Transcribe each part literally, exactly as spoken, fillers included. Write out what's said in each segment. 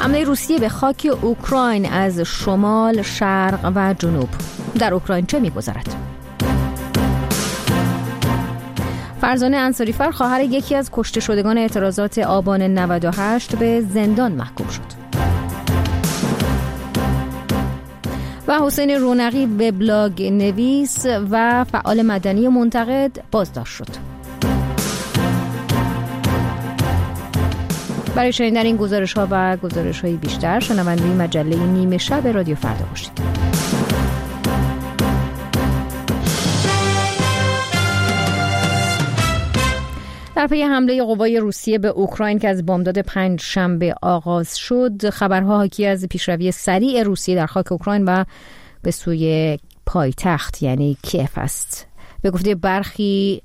حمله روسیه به خاک اوکراین از شمال، شرق و جنوب. در اوکراین چه می‌گذرد؟ فرزانه انصاری‌فر خواهر یکی از کشته شدگان اعتراضات آبان نود و هشت به زندان محکوم شد. و حسین رونقی وبلاگ نویس و فعال مدنی منتقد بازداشت شد. برای شنیدن این گزارش‌ها و گزارش‌های بیشتر شنونده مجله نیمه شب رادیو فردا باشید. در پی حمله قوای روسیه به اوکراین که از بامداد پنج شنبه آغاز شد، خبرها حاکی از پیشروی سریع روسیه در خاک اوکراین و به سوی پایتخت یعنی کیف است. به گفته برخی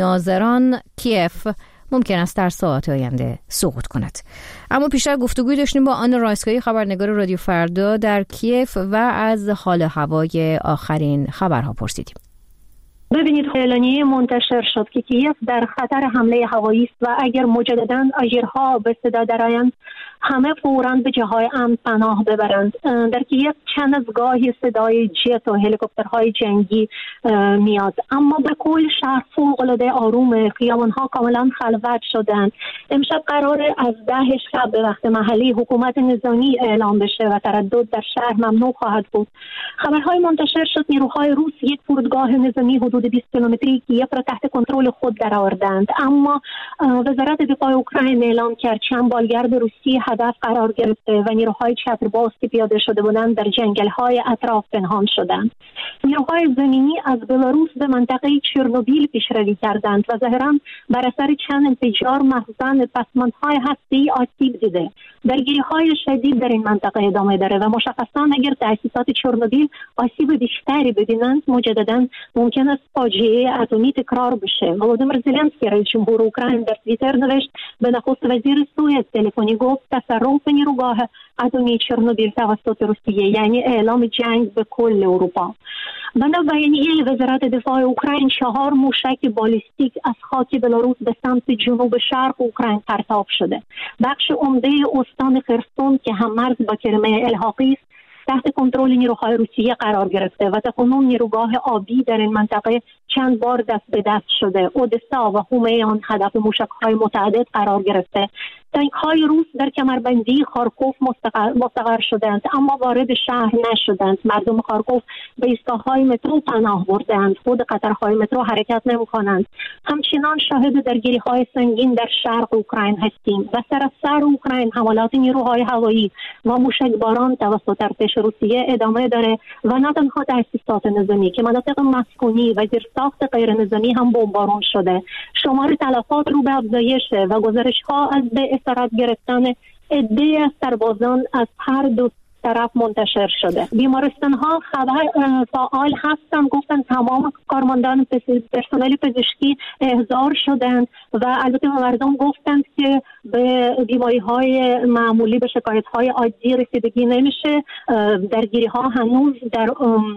ناظران کیف ممکن است در ساعات آینده سقوط کند. اما پیشتر گفتگوی داشتیم با آنا رایسکایی، خبرنگار رادیو فردا در کیف، و از حال هوای آخرین خبرها پرسیدیم. ببینید، اعلامیه منتشر شد که کیف در خطر حمله هوایی است و اگر مجددا آژیرها به صدا درآیند همه فوراً به جاهای امن پناه ببرند. در کیف چند از گاهی صدای جت و هلیکوپترهای جنگی میاد، اما به کل شهر فوق‌العاده آرومه. خیابان‌ها کاملا خلوت شدند. امشب قراره از ده شب به وقت محلی حکومت نظامی اعلام بشه و تردد در شهر ممنوع خواهد بود. خبرهای منتشر شد نیروهای روس یک فرودگاه نظامی حدود بیست کیلومتری کیف را تحت کنترل خود درآوردند، اما وزارت دفاع اوکراین اعلام کرد چند بالگرد روسی هدف قرار گرفته و نیروهای چترباز که پیاده شده بودند در جنگل‌های اطراف پنهان شدند. نیروهای زمینی از بلاروس به منطقه چرنوبیل پیشروی کردند و ظاهراً بر اثر چند انفجار مخزن پسماندهای هسته‌ای آسیب دیده. درگیری‌های شدید در این منطقه ادامه داره و مشخصاً اگر تأسیسات چرنوبیل آسیب بیشتری ببینند مجدداً ممکن است فاجعه اتمی تکرار بشه. ولودیمیر زلنسکی رئیس جمهور اوکراین در توییتر نوشت به نخست وزیر سوئد تلفنی گفت تصرف نیروگاه اتمی چرنوبیل توسط روسیه یعنی اعلام جنگ به کل اروپا. بنا بیانیه وزارت دفاع اوکراین چهار موشک بالستیک از خاک بلاروس به سمت جنوب شرق اوکراین پرتاب شده. بخش عمده استان خرسون که هم مرز با کرمه الحاقی است تحت کنترل نیروهای روسیه قرار گرفته و تاکنون نیروگاه آبی در این منطقه چند بار دست به دست شده. اودسا و هومیان هدف موشک‌های متعدد قرار گرفته. تانک‌های روس در کمربندی خارکوف مستقر, مستقر شدند اما وارد شهر نشدند. مردم خارکوف به ایستگاه‌های مترو پناه بردند. خود قطارهای مترو حرکت نمی‌کنند. همچنان شاهد درگیری‌های سنگین در شرق اوکراین هستیم و سراسر اوکراین حملات نیروهای هوایی و موشکباران توسط ارتش روسیه ادامه داره و نه تنها تأسیسات نظامی که مناطق مسکونی و زیرساخت غیر نظامی هم بمباران شده. شمار تلفات رو به افزایشه و گزارش‌ها از به اسارت گرفتن عده‌ای از سربازان از هر دو طرف منتشر شده. بیمارستان‌ها خبر فعال هستند، گفتن تمام کارمندان پرسنل پزشکی احضار شدند و البته مردم گفتند که به بیماری‌های معمولی به شکایت‌های عادی رسیدگی نمیشه. درگیری‌ها هنوز در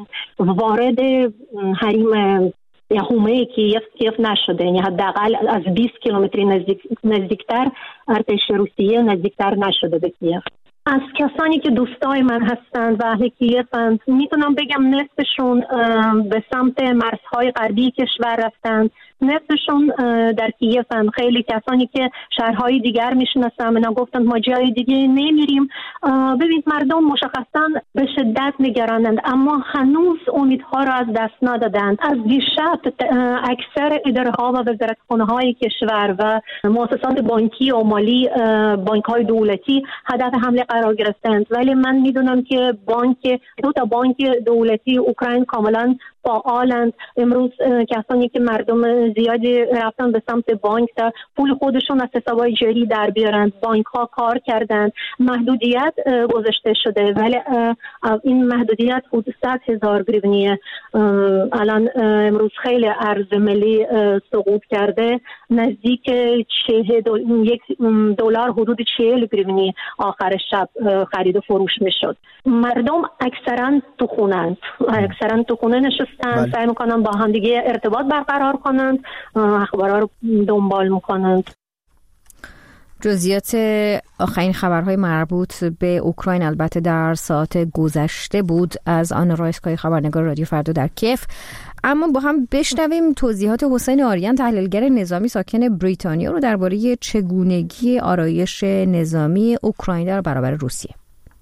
وارد حریم یا حومه کیف کیف نشده، یعنی حداقل از بیست کیلومتری نزدیک نزدیکتر ارتش روسیه نزدیکتر نشده به کیف. از کسانی که دوستای من هستند و اهل کیفند میتونم بگم نصفشون به سمت مرزهای غربی کشور رفتند، نصفشون در کیفند. خیلی کسانی که شهرهای دیگر میشناسن اونا گفتند ما جای دیگه نمیریم. ببینید مردم مشخصا به شدت نگرانند اما هنوز امیدها را از دست ندادند. از دیشب اکثر اداره ها و وزارتخانه های کشور و مؤسسات بانکی و مالی، بانک های دولتی هدف حمله قرار گرفتند، ولی من میدونم که بانک دو تا بانک دولتی اوکراین کاملا فعالند. امروز کسانی که مردم زیادی رفتن به سمت بانک تا پول خودشون از حسابای جاری در بیارند. بانک ها کار کردند. محدودیت گذاشته شده ولی این محدودیت حدود صد هزار گریونیه. الان امروز خیلی ارز ملی سقوط کرده، نزدیک چه یک دلار حدود چهل گریونی آخر شب خرید و فروش میشد. مردم اکثرا تو خونند، اکثرا تو خونه نشستن، سعی میکنن با هم دیگه ارتباط برقرار کنند، اخبارها رو دنبال میکنند. جزئیات آخرین خبرهای مربوط به اوکراین البته در ساعت گذشته بود از آنا رایسکای خبرنگار رادیو فردا در کیف. اما با هم بشنویم توضیحات حسین آریان تحلیلگر نظامی ساکن بریتانیا رو درباره چگونگی آرایش نظامی اوکراین در برابر روسیه.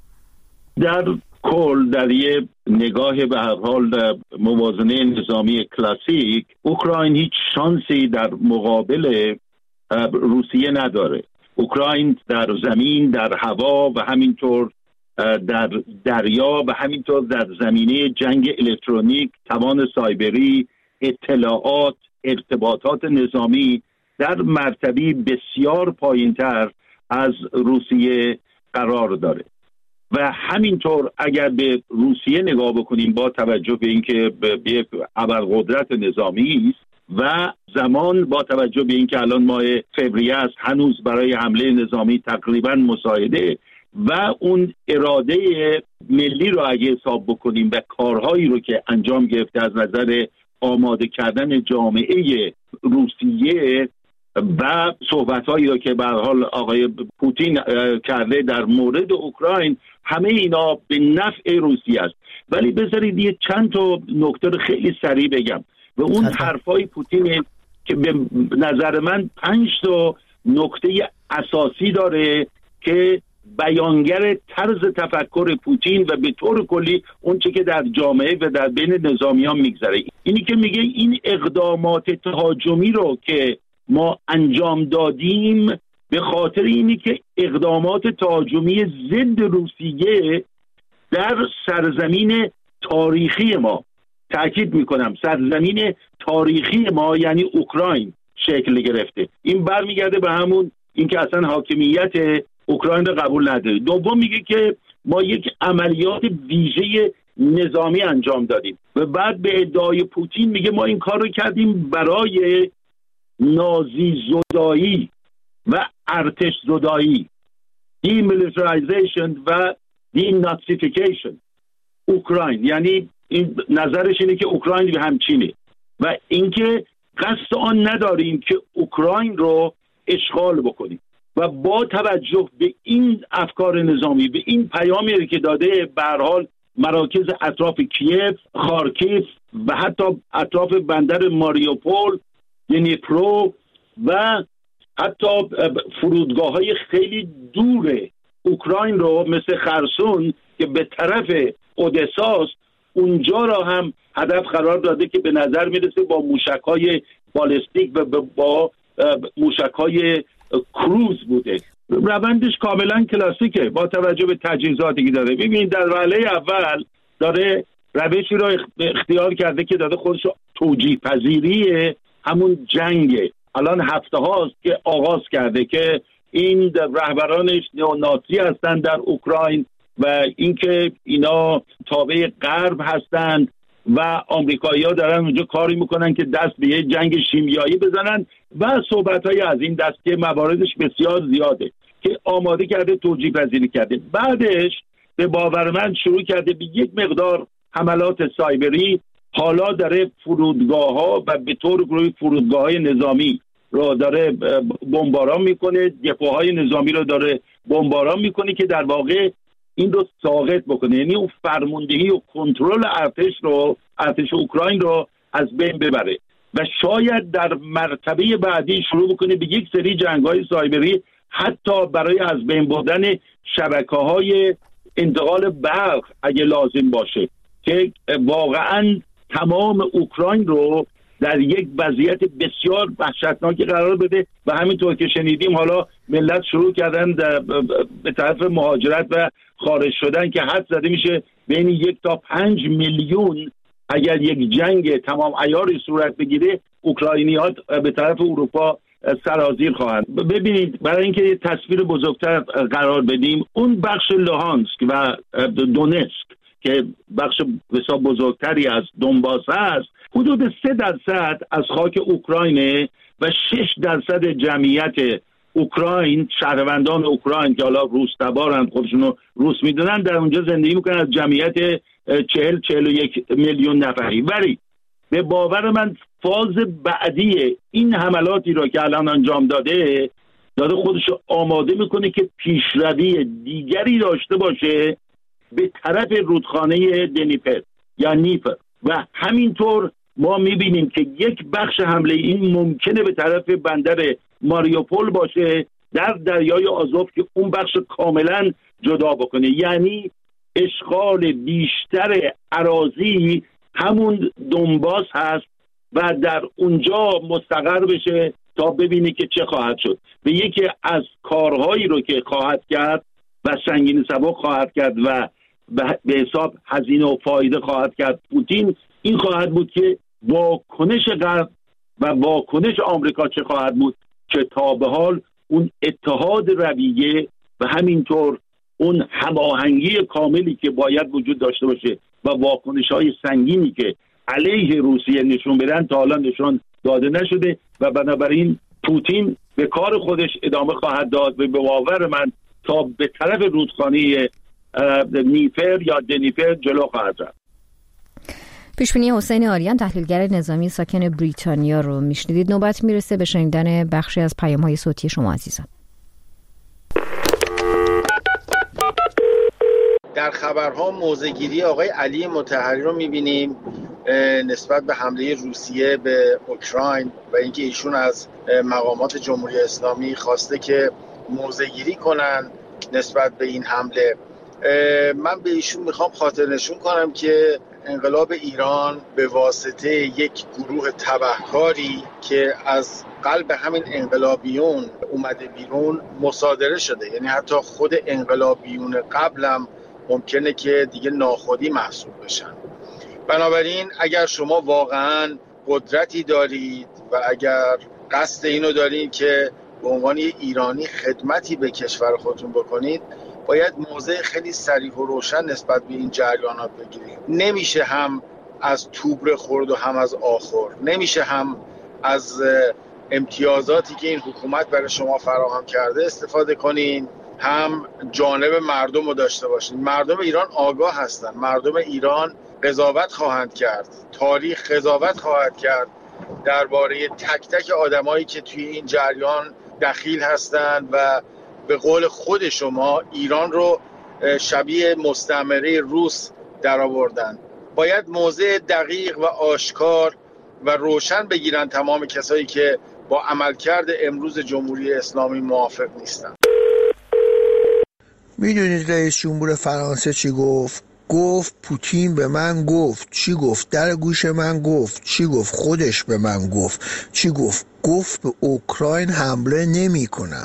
در کل در یه نگاه به هر حال موازنه نظامی کلاسیک، اوکراین هیچ شانسی در مقابل روسیه نداره. اوکراین در زمین، در هوا و همینطور در دریا و همینطور در زمینه جنگ الکترونیک، توان سایبری، اطلاعات، ارتباطات نظامی در مرتبه بسیار پایین‌تر از روسیه قرار داره و همینطور اگر به روسیه نگاه بکنیم با توجه به اینکه به یک ابرقدرت نظامی است و زمان با توجه به اینکه الان ماه فوریه است، هنوز برای حمله نظامی تقریبا مساعده و اون اراده ملی رو اگه حساب بکنیم و کارهایی رو که انجام گرفته از نظر آماده کردن جامعه روسیه و صحبت‌هایی رو که به هر حال آقای پوتین کرده در مورد اوکراین، همه اینا به نفع روسیه است. ولی بذارید یه چند تا نکته رو خیلی سریع بگم و اون حرفای پوتین که به نظر من پنج تا نکته اساسی داره که بیانگر طرز تفکر پوتین و به طور کلی اون چه که در جامعه و در بین نظامیان میگذره. اینی که میگه این اقدامات تهاجمی رو که ما انجام دادیم به خاطر اینی که اقدامات تهاجمی ضد روسیه در سرزمین تاریخی ما، تأکید میکنم سرزمین تاریخی ما یعنی اوکراین شکل گرفته. این برمیگرده به همون اینکه اصلا حاکمیت اوکراین رو قبول نداره. دوم میگه که ما یک عملیات ویژه نظامی انجام دادیم و بعد به ادعای پوتین میگه ما این کار رو کردیم برای نازی زدایی و ارتش زدایی، دیمیلیتاریزیشن و دیناتسیفیکیشن اوکراین. یعنی این نظرش اینه که اوکراین به همچینه و اینکه قصد آن نداریم که اوکراین رو اشغال بکنیم و با توجه به این افکار نظامی، به این پیامی که داده، به هر حال مراکز اطراف کیف، خارکیف و حتی اطراف بندر ماریوپول، دنیپرو و حتی فرودگاه‌های خیلی دور اوکراین رو مثل خرسون که به طرف اودساست، اونجا را هم هدف قرار داده که به نظر میرسه با موشک‌های بالستیک و با موشک‌های کروز بوده. روندش کاملا کلاسیکه با توجه به تجهیزاتی که داره. ببینید در وهله اول داره روشی را اختیار کرده که داده خودش توجیه پذیری همون جنگه. الان هفته هاست که آغاز کرده که این رهبرانش نئونازی هستند در اوکراین و اینکه اینا تابع غرب هستند و آمریکایی‌ها دارن اونجا کاری میکنن که دست به یه جنگ شیمیایی بزنن و صحبت‌های از این دست که مواردش بسیار زیاده که آماده کرده، توجیه پذیری کرده. بعدش به باور من شروع کرده به یک مقدار حملات سایبری. حالا داره فرودگاه‌ها و به طور گروهی فرودگاه‌های نظامی رو داره بمباران میکنه، دپوهای نظامی رو داره بمباران میکنه که در واقع این رو ساقط بکنه، یعنی اون فرماندهی و کنترل ارتش رو، ارتش اوکراین رو از بین ببره و شاید در مرتبه بعدی شروع بکنه به یک سری جنگ‌های سایبری، حتی برای از بین بردن شبکه‌های انتقال برق اگه لازم باشه، که واقعاً تمام اوکراین رو در یک وضعیت بسیار وحشتناکی قرار بده. و همینطور که شنیدیم حالا ملت شروع کردن به طرف مهاجرت و خارج شدن که حد زده میشه بین یک تا پنج میلیون اگر یک جنگ تمام عیاری صورت بگیره اوکراینی‌ها به طرف اروپا سرازیر خواهند. ببینید برای اینکه یه تصویر بزرگتر قرار بدیم، اون بخش لوهانسک و دونتسک که بخش بسیار بزرگتری از دونباس هست، حدود سه درصد از خاک اوکراینه و شش درصد جمعیت اوکراین، شهروندان اوکراین که حالا روس تبارن، خودشون رو روس میدونن، در اونجا زندگی میکنن از جمعیت چهل چهل و یک میلیون نفری. ولی به باور من فاز بعدی این حملاتی رو که الان انجام داده داره خودش آماده میکنه که پیشروی دیگری داشته باشه به طرف رودخانه دنیپر یا نیپر و همینطور ما میبینیم که یک بخش حمله این ممکنه به طرف بندر ماریوپول باشه در دریای آزوف که اون بخش کاملا جدا بکنه. یعنی اشغال بیشتر اراضی همون دونباس هست و در اونجا مستقر بشه تا ببینی که چه خواهد شد. به یکی از کارهایی رو که خواهد کرد و سنگین سبک خواهد کرد و به حساب هزینه و فایده خواهد کرد پوتین این خواهد بود که واکنش غرب و واکنش آمریکا چه خواهد بود که تا به حال اون اتحاد رویه و همینطور اون هماهنگی کاملی که باید وجود داشته باشه و واکنش‌های سنگینی که علیه روسیه نشون بدن تا حالا نشون داده نشده و بنابراین پوتین به کار خودش ادامه خواهد داد و به باور من تا به طرف رودخانه نیپر یا دنیپر جلو خواهد رفت. پیشبینی حسین آریان تحلیلگر نظامی ساکن بریتانیا رو میشنیدید. نوبت میرسه به شنیدن بخشی از پیام‌های صوتی شما عزیزان. در خبرها موضع‌گیری آقای علی مطهری رو می‌بینیم نسبت به حمله روسیه به اوکراین و اینکه ایشون از مقامات جمهوری اسلامی خواسته که موضع‌گیری کنن نسبت به این حمله. من به ایشون میخوام خاطر نشون کنم که انقلاب ایران به واسطه یک گروه تبهکاری که از قلب همین انقلابیون اومده بیرون مصادره شده، یعنی حتی خود انقلابیون قبلم ممکنه که دیگه ناخودی محسوب بشن. بنابراین اگر شما واقعا قدرتی دارید و اگر قصد اینو دارید که به عنوان ایرانی خدمتی به کشور خودتون بکنید، باید موضع خیلی صریح و روشن نسبت به این جریانات بگیرید. نمیشه هم از توبر خورد و هم از آخر، نمیشه هم از امتیازاتی که این حکومت برای شما فراهم کرده استفاده کنین، هم جانب مردم رو داشته باشین. مردم ایران آگاه هستن، مردم ایران قضاوت خواهند کرد، تاریخ قضاوت خواهد کرد درباره تک تک آدمایی که توی این جریان دخیل هستند و به قول خود شما ایران رو شبیه مستعمره روس در آوردن. باید موضع دقیق و آشکار و روشن بگیرن تمام کسایی که با عملکرد امروز جمهوری اسلامی موافق نیستن. میدونید رئیس جمهور فرانسه چی گفت؟ گفت پوتین به من گفت. چی گفت؟ در گوش من گفت. چی گفت؟ خودش به من گفت. چی گفت؟ گفت به اوکراین حمله نمی کنم.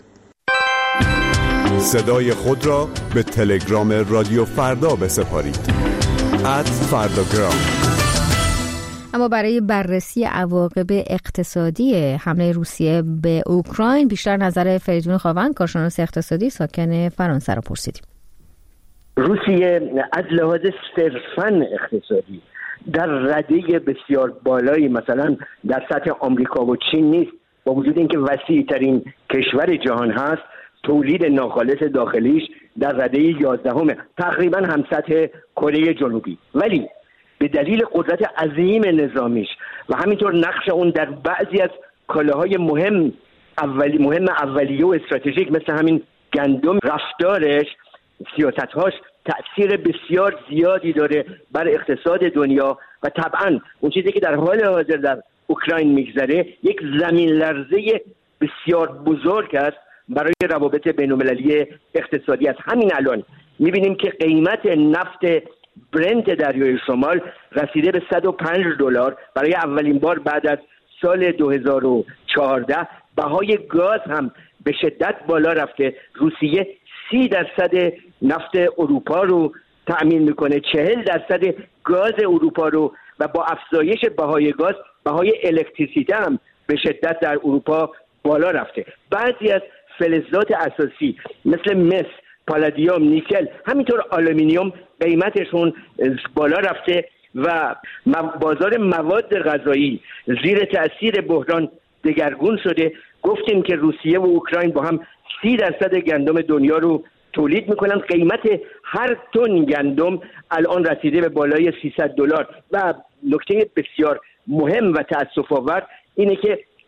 صدای خود را به تلگرام رادیو فردا بسپارید. ات فرداگرام. اما برای بررسی عواقب اقتصادی حمله روسیه به اوکراین بیشتر نظر فریدون خاوند کارشناس اقتصادی ساکن فرانسه را پرسیدیم. روسیه از لحاظ صرفاً اقتصادی در رده بسیار بالایی مثلا در سطح آمریکا و چین نیست، با وجود اینکه وسیع ترین کشور جهان هست. تولید ناخالص داخلیش در رده یازدهم تقریبا هم سطح کره جنوبی، ولی به دلیل قدرت عظیم نظامیش و همینطور نقش اون در بعضی از کالاهای مهم اولی مهم اولیه و استراتژیک مثل همین گندم، رفتارش، سیاست‌هاش تأثیر بسیار زیادی داره بر اقتصاد دنیا و طبعا اون چیزی که در حال حاضر در اوکراین میگذره یک زمین لرزه بسیار بزرگ است برای روابط بین‌المللی اقتصادی است. همین الان می‌بینیم که قیمت نفت برنت دریای شمال رسیده به صد و پنج دلار. برای اولین بار بعد از سال دو هزار و چهارده بهای گاز هم به شدت بالا رفته. روسیه سی درصد نفت اروپا رو تأمین میکنه، چهل درصد گاز اروپا رو، و با افزایش بهای گاز بهای الکتریسیته هم به شدت در اروپا بالا رفته. بعضی از فلزات اساسی مثل مس، پالادیوم، نیکل، همینطور آلومینیوم قیمتشون بالا رفته و بازار مواد غذایی زیر تأثیر بحران دگرگون شده. گفتیم که روسیه و اوکراین با هم سی درصد گندم دنیا رو تولید میکنن. قیمت هر تن گندم الان رسیده به بالای سیصد دلار و نکته بسیار مهم و تأسف آور اینه که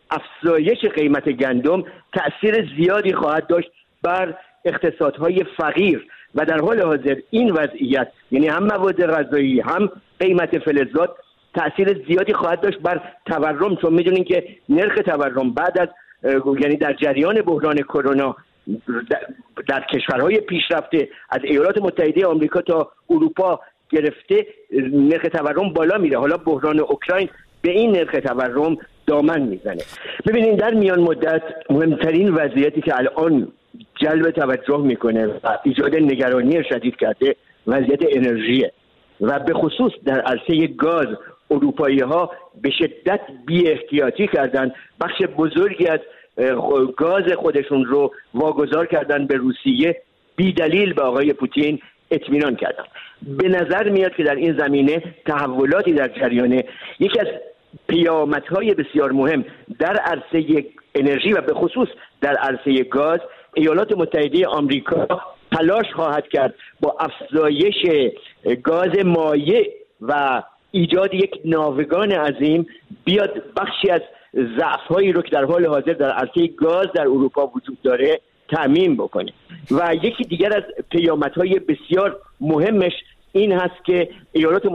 افزایش قیمت گندم تأثیر زیادی خواهد داشت بر اقتصادهای فقیر و در حال حاضر این وضعیت، یعنی هم مواد غذایی هم قیمت فلزات، تأثیر زیادی خواهد داشت بر تورم، چون میدونین که نرخ تورم بعد از یعنی در جریان بحران کرونا در کشورهای پیشرفته از ایالات متحده آمریکا تا اروپا گرفته نرخ تورم بالا میره. حالا بحران اوکراین به این نرخ تورم دامن میزنه. ببینید در میان مدت مهمترین وضعیتی که الان جلب توجه میکنه و ایجاد نگرانی شدید کرده وضعیت انرژیه و به خصوص در عرصه گاز اروپایی ها به شدت بی احتیاطی کردن، بخش بزرگی از گاز خودشون رو واگذار کردن به روسیه، بی دلیل به آقای پوتین اطمینان کردن. به نظر میاد که در این زمینه تحولاتی در جریانه. یکی از پیامدهای بسیار مهم در عرصه انرژی و به خصوص در عرصه گاز، ایالات متحده آمریکا تلاش خواهد کرد با افزایش گاز مایع و ایجاد یک ناوگان عظیم بیاد بخشی از ضعف‌هایی رو که در حال حاضر در عرصه گاز در اروپا وجود داره تامین بکنه. و یکی دیگر از پیامدهای بسیار مهمش این هست که ایالات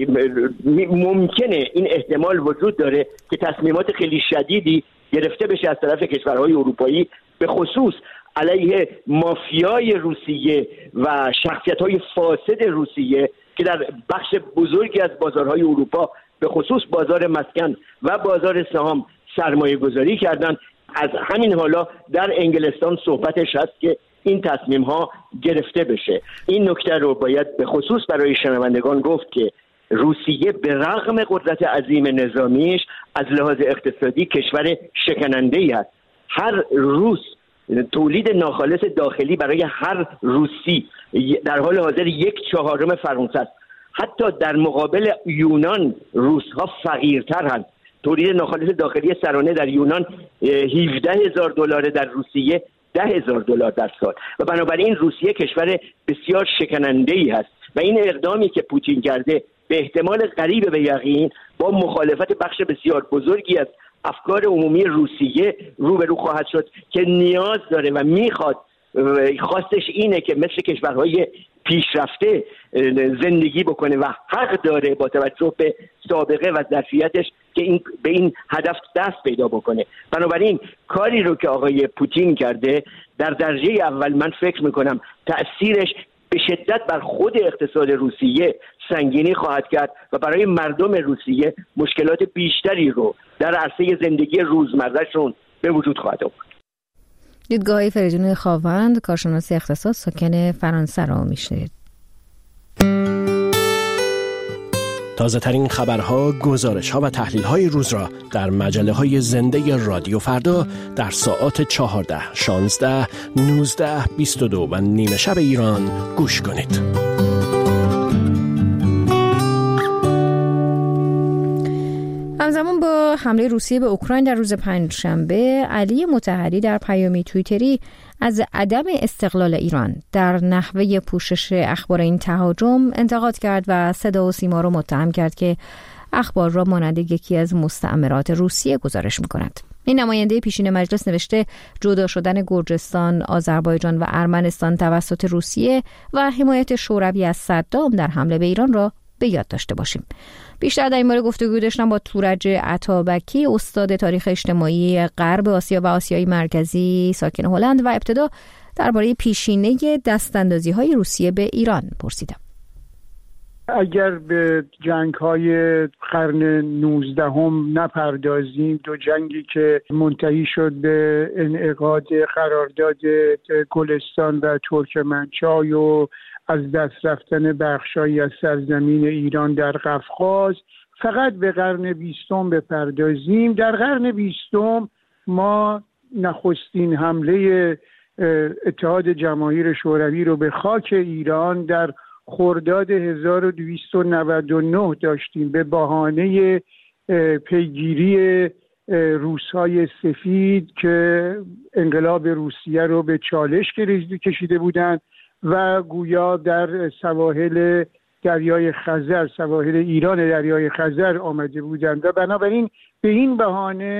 ممکنه این احتمال وجود داره که تصمیمات خیلی شدیدی گرفته بشه از طرف کشورهای اروپایی، به خصوص علیه مافیای روسیه و شخصیت‌های فاسد روسیه که در بخش بزرگی از بازارهای اروپا به خصوص بازار مسکن و بازار سهام سرمایه گذاری کردن. از همین حالا در انگلستان صحبتش هست که این تصمیم ها گرفته بشه. این نکته رو باید به خصوص برای شنوندگان گفت که روسیه به رغم قدرت عظیم نظامیش از لحاظ اقتصادی کشور شکننده‌ای است. هر روز تولید ناخالص داخلی برای هر روسی در حال حاضر یک چهارم فرانسه است. حتی در مقابل یونان روس‌ها فقیرتر هستند. تولید ناخالص داخلی سرانه در یونان هفده هزار دلار، در روسیه ده هزار دلار در سال و بنابراین روسیه کشور بسیار شکننده‌ای هست و این اقدامی که پوتین کرده به احتمال قریب به یقین با مخالفت بخش بسیار بزرگی از افکار عمومی روسیه روبرو خواهد شد که نیاز داره و میخواد، خواستش اینه که مثل کشورهای پیشرفته زندگی بکنه و حق داره با توجه به سابقه و ظرفیتش که این به این هدف دست پیدا بکنه. بنابراین کاری رو که آقای پوتین کرده در درجه اول من فکر میکنم تأثیرش به شدت بر خود اقتصاد روسیه سنگینی خواهد کرد و برای مردم روسیه مشکلات بیشتری رو در عرصه زندگی روزمرهشون به وجود خواهد آورد. دیدگاه فریدون خاوند، کارشناس اقتصاد، ساکن فرانسه را میشنید. تازه ترین خبرها، گزارش‌ها و تحلیل‌های روز را در مجله‌های زنده رادیو فردا در ساعات چهارده، شانزده، نوزده، بیست و دو و نیمه شب ایران گوش کنید. همزمان با حمله روسیه به اوکراین در روز پنجشنبه، علی مطهری در پیامی توییتری از عدم استقلال ایران در نحوه پوشش اخبار این تهاجم انتقاد کرد و صدا و سیما را متهم کرد که اخبار را مانند یکی از مستعمرات روسیه گزارش می‌کند. این نماینده پیشین مجلس نوشته جدا شدن گرجستان، آذربایجان و ارمنستان توسط روسیه و حمایت شوروی از صدام در حمله به ایران را به یاد داشته باشیم. بیشتر در این باره گفتگو داشتم با تورج عطابکی، استاد تاریخ اجتماعی غرب آسیا و آسیای مرکزی، ساکن هلند، و ابتدا درباره پیشینه دستاندازی‌های روسیه به ایران پرسیدم. اگر به جنگ‌های قرن نوزدهم نپردازیم، دو جنگی که منتهی شد به انعقاد قرارداد گلستان و ترکمنچای و از دست رفتن بخشایی از سرزمین ایران در قفقاز، فقط به قرن بیستم بپردازیم. در قرن بیستم ما نخستین حمله اتحاد جماهیر شوروی رو به خاک ایران در خرداد هزار و دویست و نود و نه داشتیم به بهانه پیگیری روس‌های سفید که انقلاب روسیه رو به چالش کشیده بودند و گویا در سواحل دریای خزر، سواحل ایران دریای خزر آمده بودند و بنابراین به این بهانه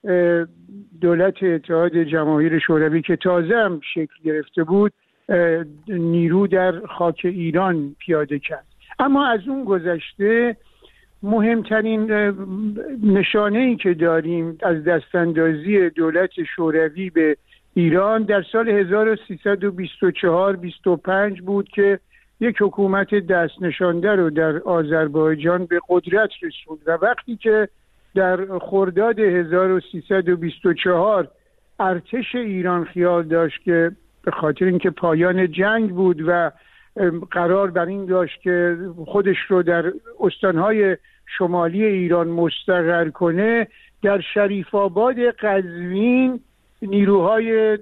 دولت اتحاد جماهیر شوروی که تازه هم شکل گرفته بود نیرو در خاک ایران پیاده کرد. اما از اون گذشته مهمترین نشانه‌ای که داریم از دستاندازی دولت شوروی به ایران در سال هزار و سیصد و بیست و چهار بیست و پنج بود که یک حکومت دست نشانده رو در آذربایجان به قدرت رسوند و وقتی که در خرداد هزار و سیصد و بیست و چهار ارتش ایران خیال داشت که به خاطر اینکه پایان جنگ بود و قرار بر این داشت که خودش رو در استانهای شمالی ایران مستقر کنه، در شریف آباد قزوین نیروهای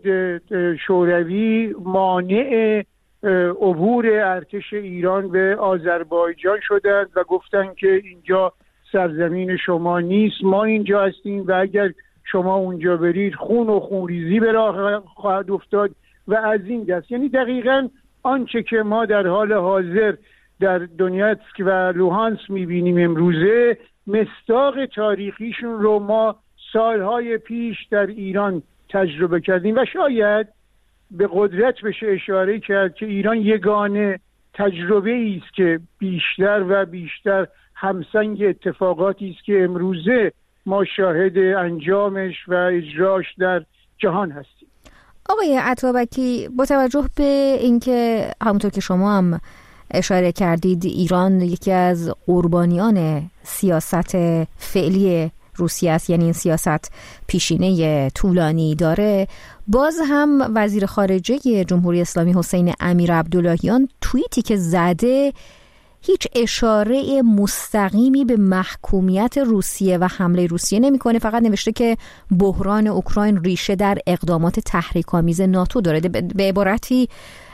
شوروی مانع عبور ارتش ایران به آذربایجان شدند و گفتند که اینجا سرزمین شما نیست، ما اینجا هستیم و اگر شما اونجا برید خون و خونریزی به راه خواهد افتاد و از این دست. یعنی دقیقاً آنچه که ما در حال حاضر در دونیتسک و لوهانس میبینیم امروزه، مصداق تاریخیشون رو ما سالهای پیش در ایران تجربه کردیم و شاید به قدرت بشه اشاره کرد که ایران یگانه تجربه است که بیشتر و بیشتر همسنگ اتفاقاتی است که امروزه ما شاهد انجامش و اجراش در جهان هستیم. آقای عطابکی، با توجه به اینکه همونطور که شما هم اشاره کردید ایران یکی از قربانیان سیاست فعلی روسیه است، یعنی این سیاست پیشینه طولانی داره، باز هم وزیر خارجه جمهوری اسلامی حسین امیر عبداللهیان توییتی که زده هیچ اشاره مستقیمی به محکومیت روسیه و حمله روسیه نمیکنه، فقط نوشته که بحران اوکراین ریشه در اقدامات تحریک‌آمیز ناتو داره. به عبارتی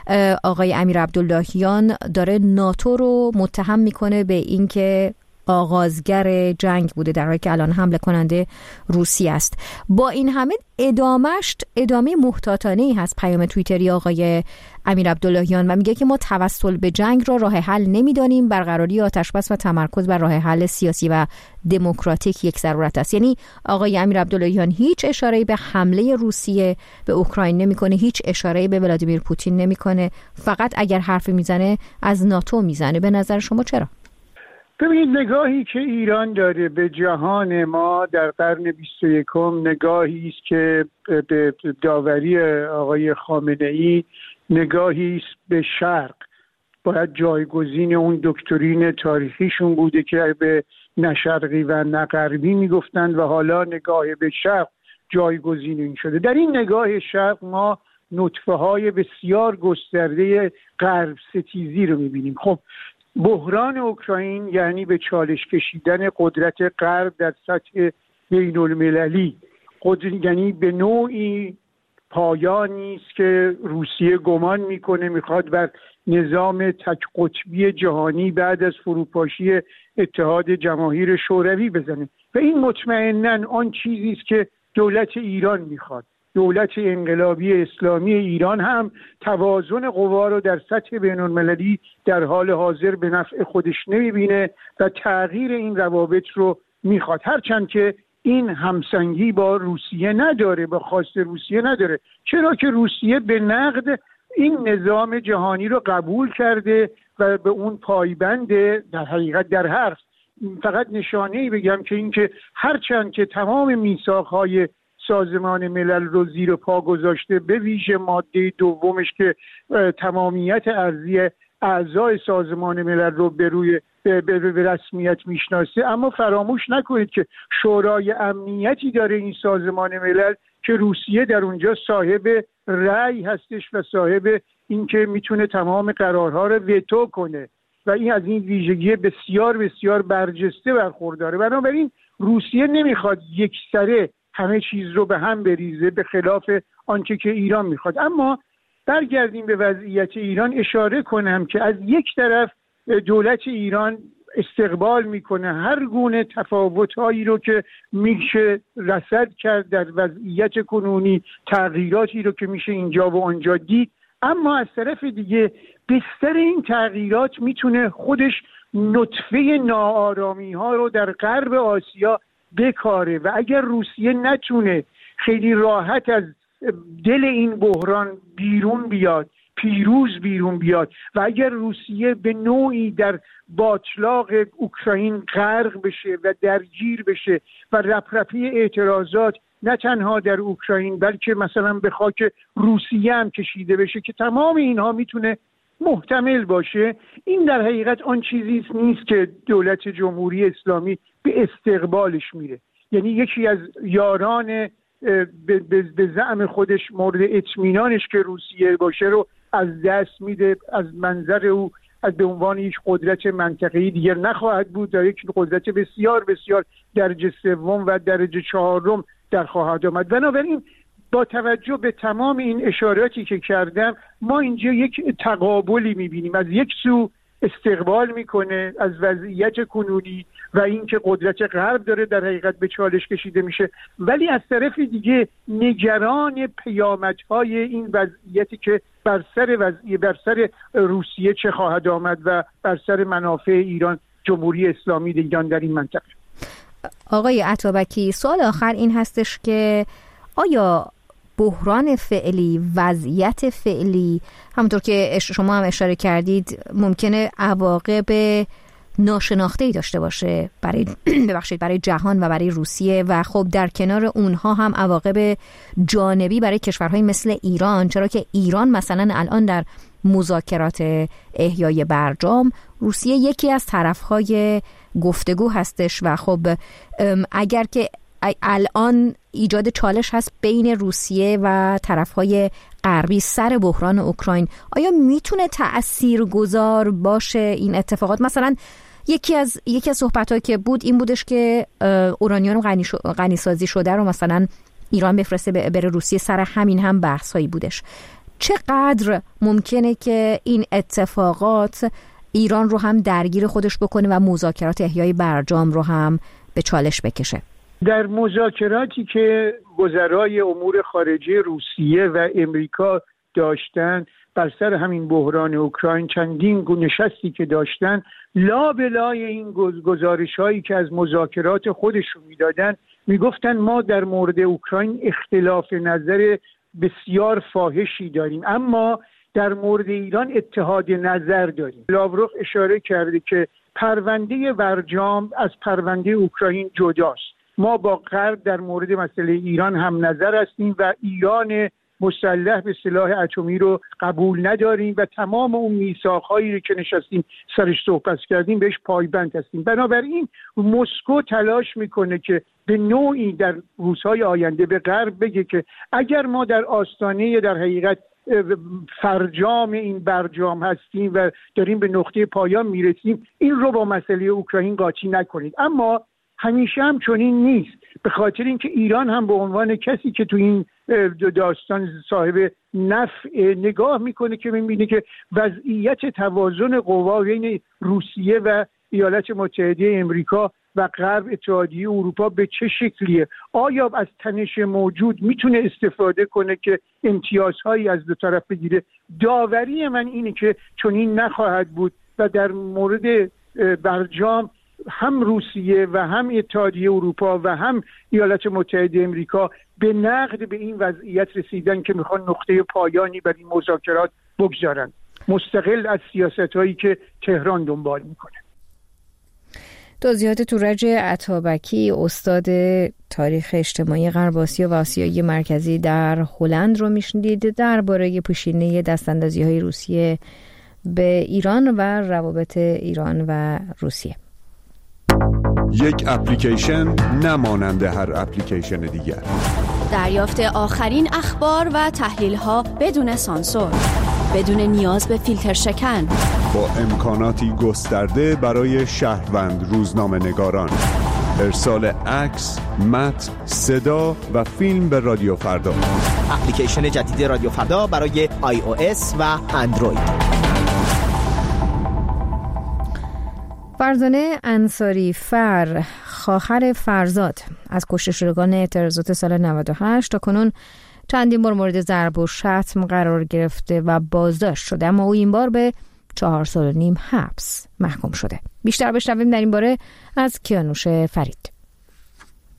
آقای امیر عبداللهیان داره ناتو رو متهم میکنه به اینکه آغازگر جنگ بوده در حالی که الان حمله کننده روسیه است. با این همه ادامهش ادامه محتاطانه‌ای هست پیام توییتری آقای امیر عبداللهیان و میگه که ما توسل به جنگ را راه حل نمیدانیم، برقراری آتشبس و تمرکز بر راه حل سیاسی و دموکراتیک یک ضرورت است. یعنی آقای امیر عبداللهیان هیچ اشاره‌ای به حمله روسیه به اوکراین نمیکنه، هیچ اشاره‌ای به ولادیمیر پوتین نمیکنه، فقط اگر حرفی میزنه از ناتو میزنه. به نظر شما چرا؟ ببینید، نگاهی که ایران داره به جهان ما در قرن بیست و یکم نگاهی است که به داوری آقای خامنه‌ای نگاهی است به شرق. باید جایگزین اون دکترین تاریخیشون بوده که به نه شرقی و نه غربی میگفتند و حالا نگاه به شرق جایگزین این شده. در این نگاه شرق ما نطفه های بسیار گسترده غرب ستیزی رو میبینیم. خب بحران اوکراین یعنی به چالش کشیدن قدرت غرب در سطح بین المللی، یعنی به نوعی پایانی است که روسیه گمان میکنه میخواد بر نظام تک قطبی جهانی بعد از فروپاشی اتحاد جماهیر شوروی بزنه و این مطمئناً آن چیزی است که دولت ایران میخواد. دولت انقلابی اسلامی ایران هم توازن قوا رو در سطح بین‌المللی در حال حاضر به نفع خودش نمیبینه و تغییر این روابط رو میخواد، هرچند که این همسنگی با روسیه نداره، با خواست روسیه نداره. چرا که روسیه به نقد این نظام جهانی رو قبول کرده و به اون پایبنده. در حقیقت در حرف فقط نشانه‌ای بگم که اینکه هرچند که تمام میثاق‌های سازمان ملل رو زیر پا گذاشته، به ویژه ماده دومش که تمامیت ارضی اعضای سازمان ملل رو به روی به, به, به رسمیت میشناسه، اما فراموش نکنید که شورای امنیتی داره این سازمان ملل که روسیه در اونجا صاحب رأی هستش و صاحب این که میتونه تمام قرارها رو وتو کنه و این از این ویژگی بسیار بسیار برجسته برخورداره. بنابراین روسیه نمیخواد یک سره همه چیز رو به هم بریزه، به خلاف آنچه که ایران میخواد. اما برگردیم به وضعیت ایران، اشاره کنم که از یک طرف دولت ایران استقبال میکنه هر گونه تفاوت‌هایی رو که میشه رصد کرد در وضعیت کنونی، تغییراتی رو که میشه اینجا و آنجا دید، اما از طرف دیگه بستر این تغییرات میتونه خودش نطفه ناآرامی ها رو در غرب آسیا بکاره و اگر روسیه نتونه خیلی راحت از دل این بحران بیرون بیاد، پیروز بیرون بیاد و اگر روسیه به نوعی در باطلاق اوکراین غرق بشه و درگیر بشه و رپرپی اعتراضات نه تنها در اوکراین بلکه مثلا به خاک روسیه هم کشیده بشه که تمام اینها میتونه محتمل باشه، این در حقیقت آن چیزی نیست که دولت جمهوری اسلامی به استقبالش میره. یعنی یکی از یاران به زعم خودش مورد اطمینانش که روسیه باشه رو از دست میده، از منظر او از به عنوان یک قدرت منطقه‌ای دیگر نخواهد بود، در یک قدرت بسیار بسیار درجه سوم و درجه چهارم در خواهد آمد. بنابراین با توجه به تمام این اشاراتی که کردم ما اینجا یک تقابلی میبینیم، از یک سو استقبال میکنه از وضعیت کنونی و اینکه قدرت غرب داره در حقیقت به چالش کشیده میشه، ولی از طرف دیگه نگران پیامدهای این وضعیتی که بر سر وضعیت بر سر روسیه چه خواهد آمد و بر سر منافع ایران، جمهوری اسلامی ایران در این منطقه. آقای عطابکی، سوال آخر این هستش که آیا بحران فعلی، وضعیت فعلی، همونطور که شما هم اشاره کردید، ممکنه عواقب ناشناخته‌ای داشته باشه برای ببخشید برای جهان و برای روسیه و خب در کنار اونها هم عواقب جانبی برای کشورهای مثل ایران، چرا که ایران مثلا الان در مذاکرات احیای برجام روسیه یکی از طرفهای گفتگو هستش و خب اگر که الان ایجاد چالش هست بین روسیه و طرفهای غربی سر بحران اوکراین، آیا میتونه تأثیرگذار باشه این اتفاقات؟ مثلا یکی از یکی از صحبت‌هایی که بود این بودش که اورانیوم غنی, شو، غنی سازی شده رو مثلا ایران بفرسته بره روسیه، سر همین هم بحثایی بودش. چقدر ممکنه که این اتفاقات ایران رو هم درگیر خودش بکنه و مذاکرات احیای برجام رو هم به چالش بکشه؟ در مذاکراتی که وزرای امور خارجه روسیه و امریکا داشتن بر سر همین بحران اوکراین، چندین نشستی که داشتن، لا بلای این گزارش هایی که از مذاکرات خودشون میدادن میگفتن ما در مورد اوکراین اختلاف نظر بسیار فاحشی داریم، اما در مورد ایران اتحاد نظر داریم. لاوروف اشاره کرده که پرونده برجام از پرونده اوکراین جداست. ما با غرب در مورد مسئله ایران هم نظر هستیم و ایران مسلح به سلاح اتمی رو قبول نداریم و تمام اون میثاق‌هایی رو که نشستیم سرش صحبت کردیم بهش پایبند هستیم. بنابراین مسکو تلاش میکنه که به نوعی در روزهای آینده به غرب بگه که اگر ما در آستانه در حقیقت فرجام این برجام هستیم و داریم به نقطه پایان میرسیم، این رو با مسئله اوکراین قاطی نکنید. اما همیشه هم چنین نیست، به خاطر اینکه ایران هم به عنوان کسی که تو این داستان صاحب نفع نگاه میکنه که میبینه که وضعیت توازن قوا بین روسیه و ایالات متحده امریکا و غرب، اتحادیه اروپا به چه شکلیه، آیا از تنش موجود میتونه استفاده کنه که امتیازهایی از دو طرف بگیره. داوری من اینه که چنین نخواهد بود و در مورد برجام هم روسیه و هم اتحادیه اروپا و هم ایالات متحده امریکا به نقد به این وضعیت رسیدن که میخوان نقطه پایانی بر این مذاکرات بگذارن، مستقل از سیاست‌هایی که تهران دنبال میکنه. توضیحات تورج عطابکی، استاد تاریخ اجتماعی غرب آسیا و آسیای مرکزی در هلند رو میشنیدید درباره پیشینه دستاندازی‌های روسیه به ایران و روابط ایران و روسیه. یک اپلیکیشن نمانند هر اپلیکیشن دیگر. دریافت آخرین اخبار و تحلیل‌ها بدون سانسور، بدون نیاز به فیلتر شکن، با امکاناتی گسترده برای شهروند روزنامه‌نگاران. ارسال عکس، متن، صدا و فیلم به رادیو فردا. اپلیکیشن جدید رادیو فردا برای آی او اس و اندروید. فرزانه انصاری فر، خواهر فرزاد، از کشته شدگان اعتراضات سال نود و هشت تا کنون چندین بار مورد ضرب و شتم قرار گرفته و بازداشت شده، اما او این بار به چهار سال و نیم حبس محکوم شده. بیشتر بشنویم در این باره از کیانوش فرید.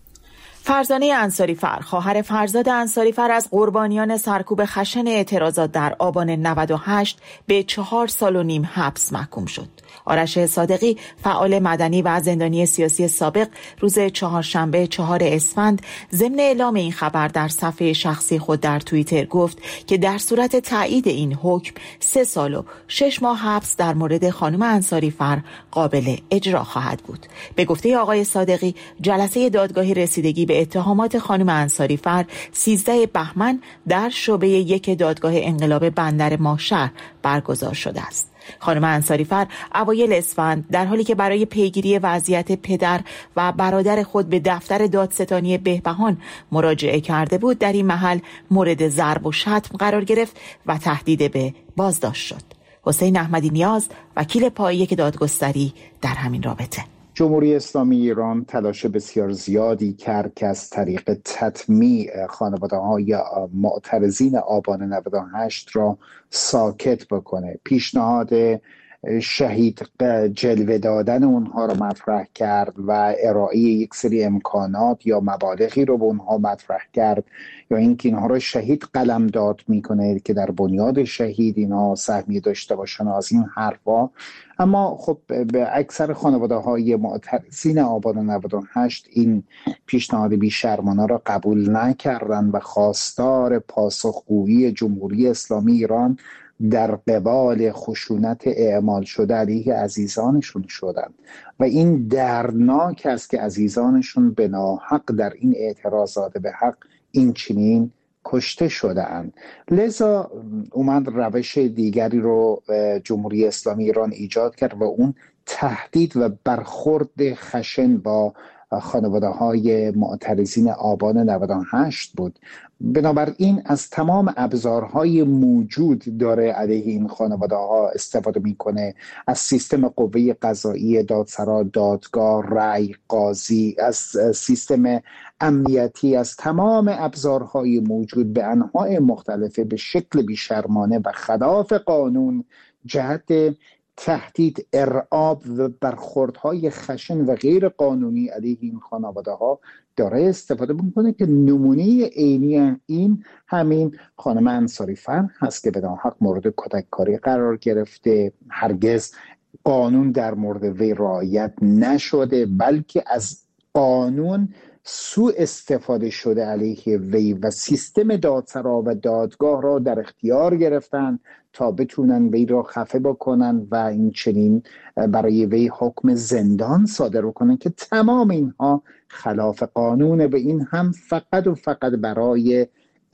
فرزانه انصاریفر، خواهر فرزاد انصاریفر، از قربانیان سرکوب خشن اعتراضات در آبان نود و هشت به چهار سال و نیم حبس محکوم شد. آرش صادقی، فعال مدنی و زندانی سیاسی سابق، روز چهارشنبه چهار اسفند ضمن اعلام این خبر در صفحه شخصی خود در توییتر گفت که در صورت تایید این حکم سه سال و شش ماه حبس در مورد خانم انصاریفر قابل اجرا خواهد بود. به گفته آقای صادقی، جلسه دادگاه رسیدگی به اتهامات خانم انصاریفر سیزده بهمن در شعبه یک دادگاه انقلاب بندر ماهشهر برگزار شده است. خانم انصاریفر اوایل اسفند در حالی که برای پیگیری وضعیت پدر و برادر خود به دفتر دادستانی بهبهان مراجعه کرده بود، در این محل مورد ضرب و شتم قرار گرفت و تهدید به بازداشت شد. حسین احمدی نیاز، وکیل پایه دادگستری در همین رابطه: جمهوری اسلامی ایران تلاش بسیار زیادی کرد که از طریق تطمیع خانواده‌های معترضین آبان نود و هشت را ساکت بکنه. پیشنهاد شهید جلوه دادن اونها رو مطرح کرد و ارائه یک سری امکانات یا مبالغی رو به اونها مطرح کرد، یا اینکه اینها رو شهید قلمداد میکنه که در بنیاد شهید اینها سهمی داشته باشن از این حرفا. اما خب به اکثر خانواده های معترضین آبان نود و هشت این پیشنهاد بی‌شرمانه را قبول نکردن و خواستار پاسخگویی جمهوری اسلامی ایران در قبال خشونت اعمال شده علیه عزیزانشون شدند و این دردناک است که عزیزانشون به ناحق در این اعتراضات به حق این چنین کشته شده اند. لذا اومد روش دیگری رو جمهوری اسلامی ایران ایجاد کرد و اون تهدید و برخورد خشن با خانواده های معترضین آبان نود و هشت بود. بنابراین از تمام ابزارهای موجود داره علیه این خانواده ها استفاده میکنه، از سیستم قوه قضایی، دادسرا، دادگاه، رأی، قاضی، از سیستم امنیتی، از تمام ابزارهای موجود به انواع مختلفه به شکل بیشرمانه و خلاف قانون جهت تهدید، ارعاب و برخوردهای خشن و غیر قانونی علیه این خانواده ها داره استفاده میکنه که نمونه عینی این همین خانم انصاریفر هست که به ناحق مورد کتککاری قرار گرفته. هرگز قانون در مورد وی رعایت نشده، بلکه از قانون سوء استفاده شده علیه وی و سیستم دادسرا و دادگاه را در اختیار گرفتن تا بتونن وی را خفه بکنن و این چنین برای وی حکم زندان صادر کنن که تمام اینها خلاف قانونه و این هم فقط و فقط برای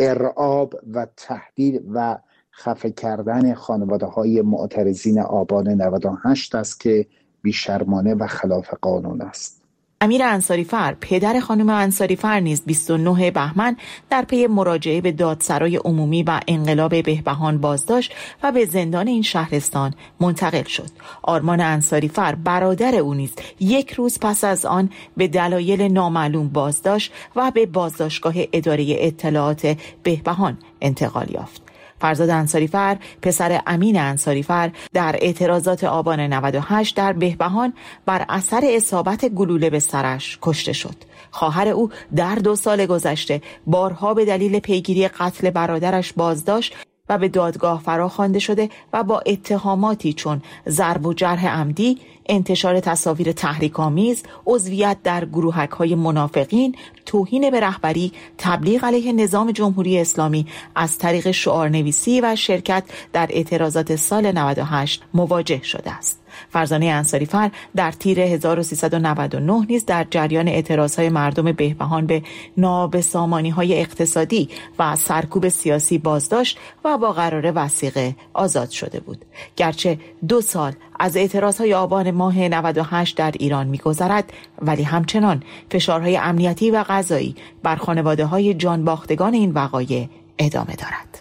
ارعاب و تهدید و خفه کردن خانواده های معترضین آبان نود و هشت است که بیشرمانه و خلاف قانون است. امیر انصاریفر، پدر خانم انصاریفر، نیز بیست و نه بهمن در پی مراجعه به دادسرای عمومی و انقلاب بهبهان بازداشت و به زندان این شهرستان منتقل شد. آرمان انصاریفر، برادر او نیز یک روز پس از آن به دلایل نامعلوم بازداشت و به بازداشتگاه اداره اطلاعات بهبهان انتقال یافت. فرزاد انصاریفر، پسر امین انصاریفر، در اعتراضات آبان نود و هشت در بهبهان بر اثر اصابت گلوله به سرش کشته شد. خواهر او در دو سال گذشته بارها به دلیل پیگیری قتل برادرش بازداشت و به دادگاه فراخوانده شده و با اتهاماتی چون ضرب و جرح عمدی، انتشار تصاویر تحریک‌آمیز، عضویت در گروهک‌های منافقین، توهین به رهبری، تبلیغ علیه نظام جمهوری اسلامی از طریق شعارنویسی و شرکت در اعتراضات سال نود و هشت مواجه شده است. فرزانه انصاریفر در تیر هزار و سیصد و نود و نه نیز در جریان اعتراضهای مردم بهبهان به نابسامانی‌های اقتصادی و سرکوب سیاسی بازداشت و با قرار وثیقه آزاد شده بود. گرچه دو سال از اعتراضهای آبان ماه نود و هشت در ایران می‌گذرد، ولی همچنان فشارهای امنیتی و قضایی بر خانواده‌های جانباختگان این وقایع ادامه دارد.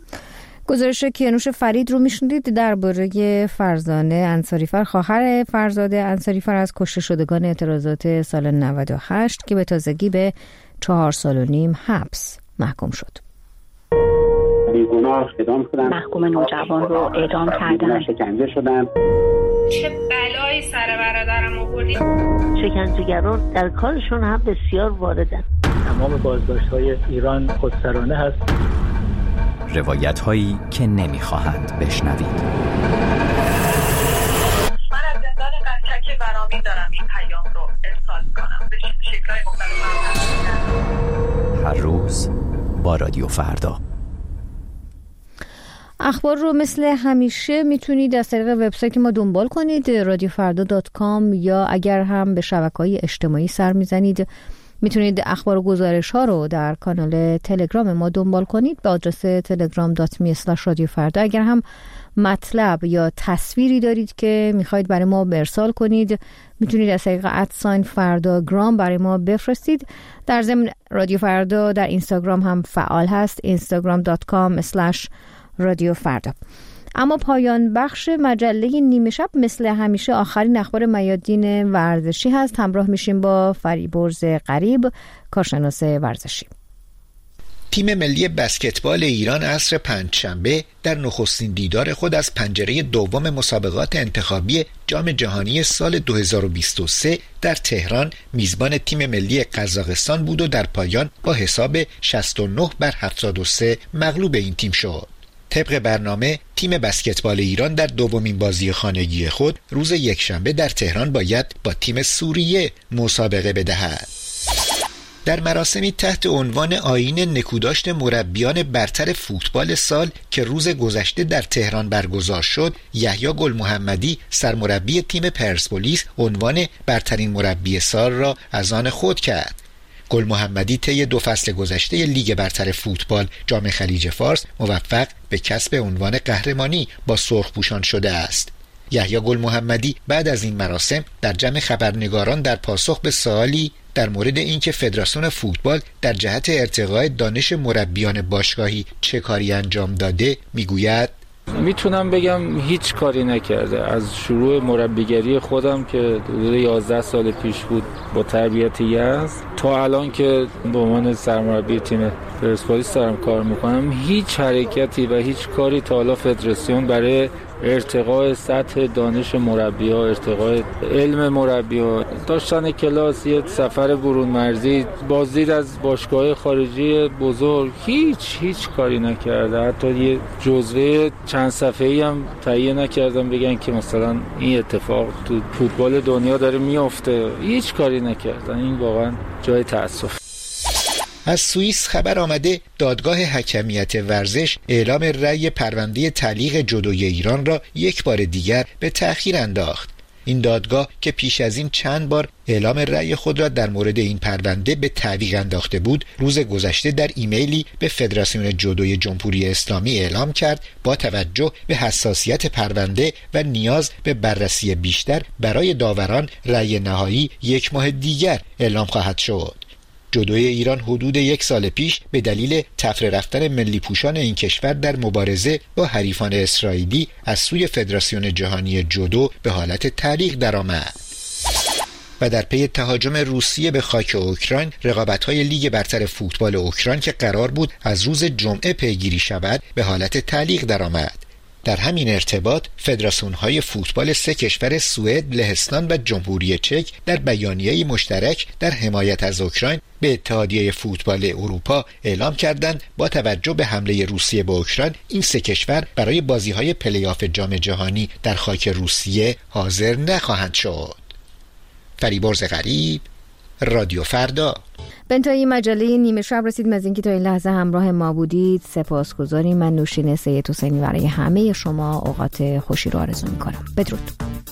گزارش کیانوش فرید رو میشنیدید درباره فرزانه انصاریفر، خواهر فرزاد انصاریفر از کشته شدگان اعتراضات سال نود و هشت که به تازگی به چهار سال و نیم حبس محکوم شد. بیگناه اعدام شدن، محکوم نوجوان رو اعدام کردن، شکنجه شدن. چه بلایی سر برادرم آوردی؟ شکنجهگران در کارشون هم بسیار واردن. تمام بازداشت‌های ایران خودسرانه هست. روایت هایی که نمیخواهند بشنوید. من از زندان قنچک برامین دارم این پیام رو ارسال کنم به شکل‌های مختلف. هر روز با رادیو فردا. اخبار رو مثل همیشه میتونید از طریق وبسایت ما دنبال کنید رادیو فردا دات کام، یا اگر هم به شبکه‌های اجتماعی سر میزنید میتونید اخبار و گزارش ها رو در کانال تلگرام ما دنبال کنید به آدرس تلگرام دات می اسلش رادیو فردا. اگر هم مطلب یا تصویری دارید که میخواید برای ما ارسال کنید میتونید از طریق ادساین فردا گرام برای ما بفرستید. در ضمن رادیو فردا در اینستاگرام هم فعال هست، اینستاگرام دات کام اسلش رادیو فردا. اما پایان بخش مجله نیمه شب مثل همیشه آخرین اخبار میادین ورزشی هست. همراه میشیم با فریبرز غریب، کارشناس ورزشی. تیم ملی بسکتبال ایران عصر پنجشنبه در نخستین دیدار خود از پنجره دوم مسابقات انتخابی جام جهانی سال دو هزار و بیست و سه در تهران میزبان تیم ملی قزاقستان بود و در پایان با حساب شصت و نه بر هفتاد و سه مغلوب این تیم شد. طبق برنامه تیم بسکتبال ایران در دومین بازی خانگی خود روز یکشنبه در تهران باید با تیم سوریه مسابقه بدهد. در مراسمی تحت عنوان آیین نکوداشت مربیان برتر فوتبال سال که روز گذشته در تهران برگزار شد، یحیی گل محمدی سرمربی تیم پرسپولیس عنوان برترین مربی سال را از آن خود کرد. گل محمدی طی دو فصل گذشته لیگ برتر فوتبال جام خلیج فارس موفق به کسب عنوان قهرمانی با سرخپوشان شده است. یحیی گل محمدی بعد از این مراسم در جمع خبرنگاران در پاسخ به سوالی در مورد اینکه فدراسیون فوتبال در جهت ارتقاء دانش مربیان باشگاهی چه کاری انجام داده میگوید: میتونم بگم هیچ کاری نکرده. از شروع مربیگری خودم که حدود یازده سال پیش بود با تربیت یزد تا الان که به عنوان سرمربی تیم پرسپولیس دارم کار میکنم، هیچ حرکتی و هیچ کاری تا حالا فدراسیون برای ارتقاء سطح دانش مربی‌ها، ارتقاء علم مربی‌ها، داشتن کلاس، یه سفر برون مرزی، بازدید از باشگاه خارجی بزرگ، هیچ هیچ کاری نکرده. حتی یه جزوه چند صفحه‌ای هم تهیه نکردم بگن که مثلا این اتفاق تو فوتبال دنیا داره میفته. هیچ کاری نکردن. این واقعا جای تأسف. از سوئیس خبر آمده دادگاه حکمیت ورزش اعلام رأی پرونده تعلیق جودوی ایران را یک بار دیگر به تأخیر انداخت. این دادگاه که پیش از این چند بار اعلام رأی خود را در مورد این پرونده به تعویق انداخته بود، روز گذشته در ایمیلی به فدراسیون جودوی جمهوری اسلامی اعلام کرد با توجه به حساسیت پرونده و نیاز به بررسی بیشتر برای داوران رأی نهایی یک ماه دیگر اعلام خواهد شد. جودوی ایران حدود یک سال پیش به دلیل طفره رفتن ملی پوشان این کشور در مبارزه با حریفان اسرائیلی از سوی فدراسیون جهانی جودو به حالت تعلیق درآمد. و در پی تهاجم روسیه به خاک اوکراین، رقابت‌های لیگ برتر فوتبال اوکراین که قرار بود از روز جمعه پیگیری شود به حالت تعلیق درآمد. در همین ارتباط فدراسیون‌های فوتبال سه کشور سوئد، لهستان و جمهوری چک در بیانیه‌ای مشترک در حمایت از اوکراین به اتحادیه فوتبال اروپا اعلام کردند با توجه به حمله روسیه به اوکراین این سه کشور برای بازی‌های پلی‌آف جام جهانی در خاک روسیه حاضر نخواهند شد. فریبرز غریب، رادیو فردا. به انتهای مجله نیمه شب رسیدیم. از اینکه تا این لحظه همراه ما بودید سپاسگزاریم. من نوشین سید حسینی برای همه شما اوقات خوشی رو آرزو می‌کنم. بدرود.